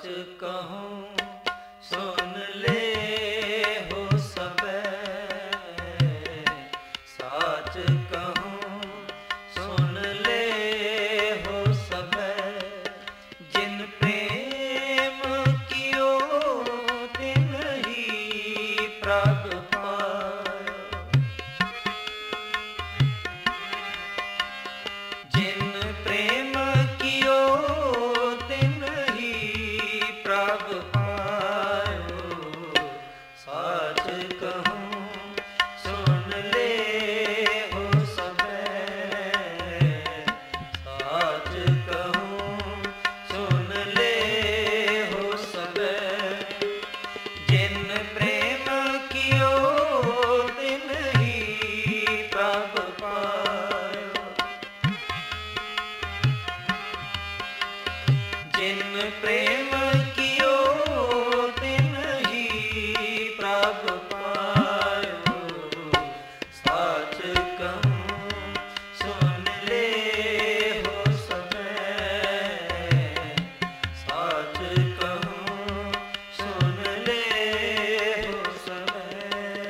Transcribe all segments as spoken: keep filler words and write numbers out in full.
साच कहूँ सुन ले हो सबे, साच कहूँ सुन ले हो सबे, जिन प्रेम कियो तिन ही प्रभ पायो, जिन प्रेम कियो तिन ही प्रभ पायो, साच कहूँ सुन ले हो सबे, साच कहूँ सुन ले हो सबे, जिन प्रेम कियो तिन ही प्रभ पायो, जिन प्रेम कियो तिन ही प्रभ पायो, साच कहूँ सुन ले हो सबे, साच कहूँ सुन ले हो सबे।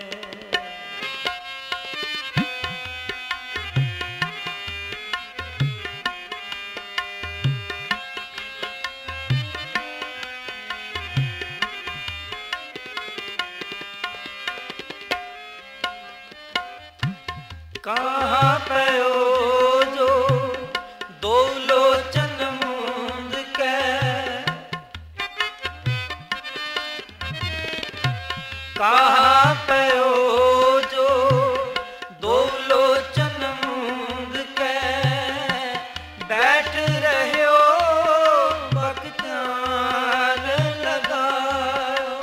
कहाँ पयो जो दो लोचन मूंद के, कहाँ पयो जो दो लोचन मूंद के, बैठ रह्यो बख्तियार लगायो,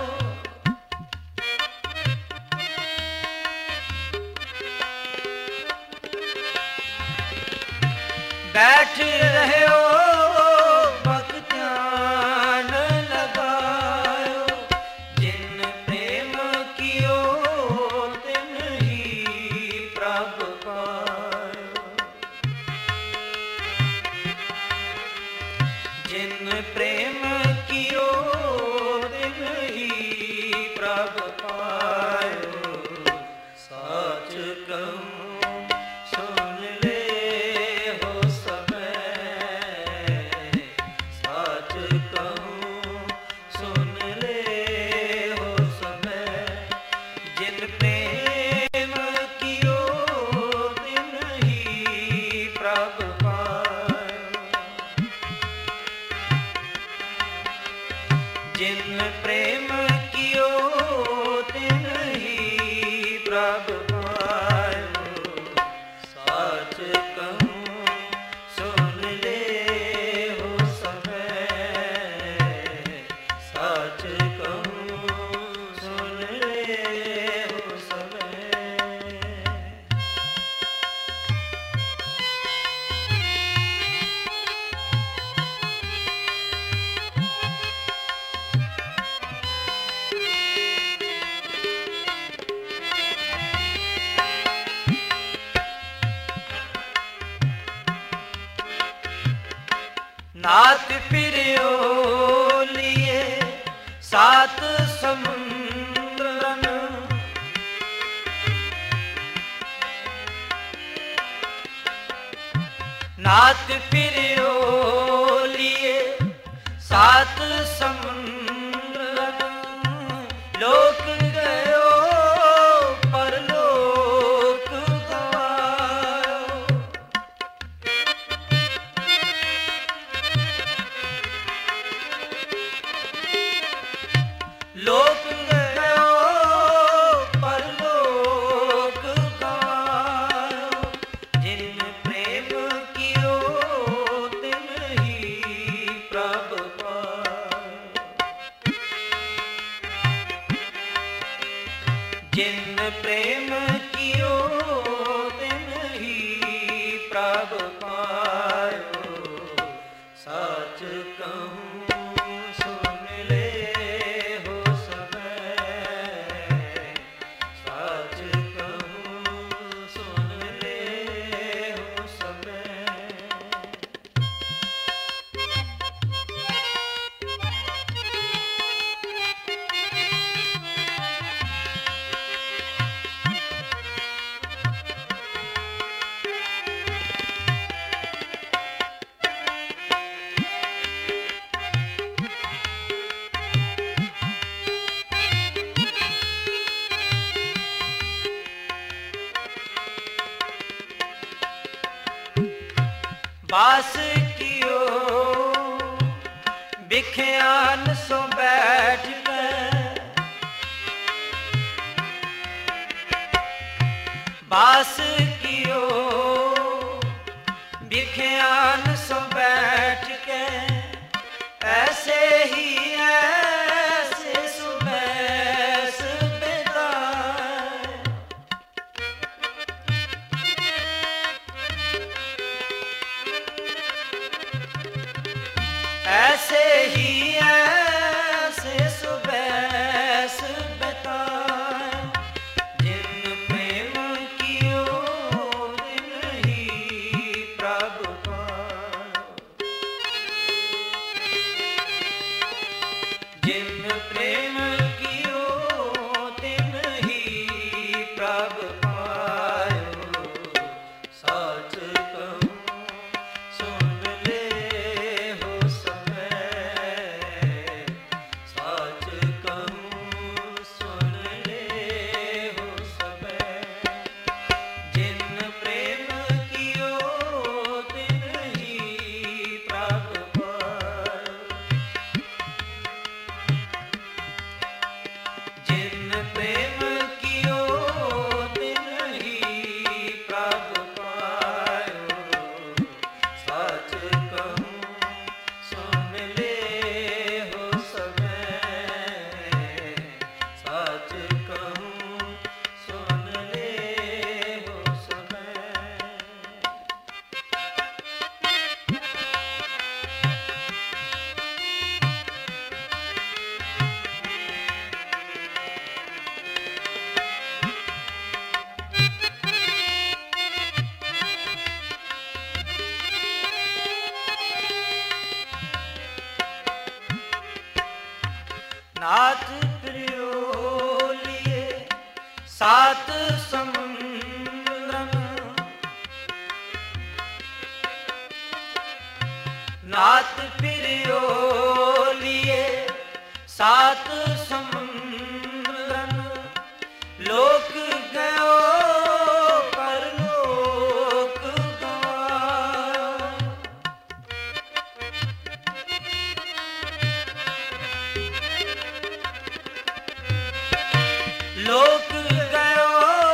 बैठ रह्यो बख्तियार लगायो, जिन प्रेम कियो तिन ही प्रभ पायो, जिन प्रेम कियो तिन ही प्रभ पायो, साच कहूँ सुन ले हो सबे, साच कहूँ सुन ले हो सबे, जिन प्रेम कियो तिन ही प्रभ पायो, जिन प्रेम कियो तिन ही प्रभ पायो, साच कहूँ सुन ले हो सबे, साच कहूँ सुन ले हो सबे। नाथ फिरियो लिए सात समुंद्रन, नाथ फिरियो लिए सात समुंद्रन, लोक गयो परलोक गवायो, लोक गयो परलोक गवायो, जिन प्रेम कियो तिन ही प्रभ पायो, जिन प्रेम कियो तिन ही प्रभ पायो, साच कहूँ सुन ले हो सबे, साच कहूँ सुन ले हो सबे। बास कियो बिख्यान सो बैठ कर, बास कियो बिख्यान सो बैठ के, ऐसे ही ऐसे सुबह बिताए, ऐसे ही ऐसे सुबह बिताए, जिन प्रेम कियो दिन ही प्रभु पायो, जिन प्रेम कियो दिन ही प्रभु पायो, सच कहूं सुन ले हो समय, सच कहूं सुन ले हो समय, जिन प्रेम कियो दिन ही प्रभु पायो, जिन प्रेम कियो दिन ही प्रभु पायो, सच कहूं सुन ले हो समय, सच कहूं सुन ले हो समय। नाथ प्रियो लिए सात समुद्रम, नाथ प्रियो लिए सात समुद्रम, लोक गयो परलोक गवायो, लोक गयो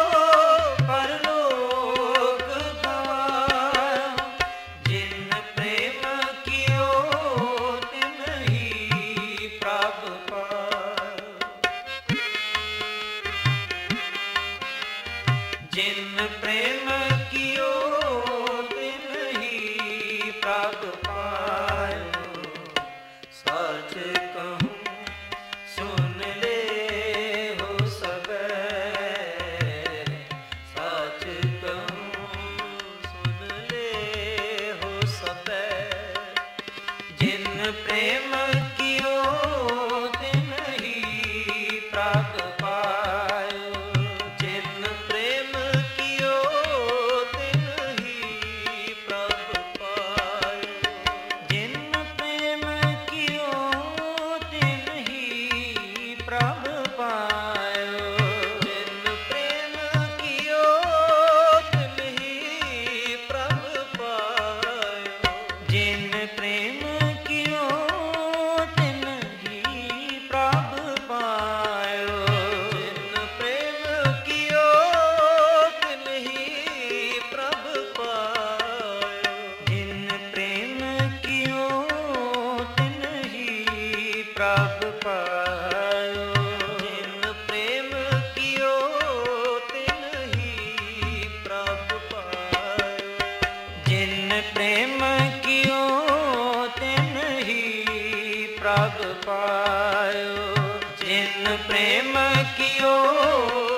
परलोक गवायो, जिन प्रेम कियो तिन ही प्रभु पायो, जिन प्रेम कियो तिन ही प्रभु पायो, सच कहूं सुन ले हो समय, सच कहूं सुन ले हो समय, जिन प्रेम कियो दिन ही प्रभु पायो, जिन प्रेम कियो दिन ही प्रभु पायो, जिन प्रेम कियो दिन ही प्रभु पायो, जिन प्रेम कियो दिन ही प्रभु पायो, जिन प्रेम कियो दिन ही प्रभु पायो, जिन प्रेम कियो दिन ही प्रभु पायो, जिन प्रेम कियो दिन ही प्रभु पायो, जिन प्रेम कियो दिन ही प्रभु पायो, जिन प्रेम कियो दिन ही प्रभु पायो, जिन प्रेम कियो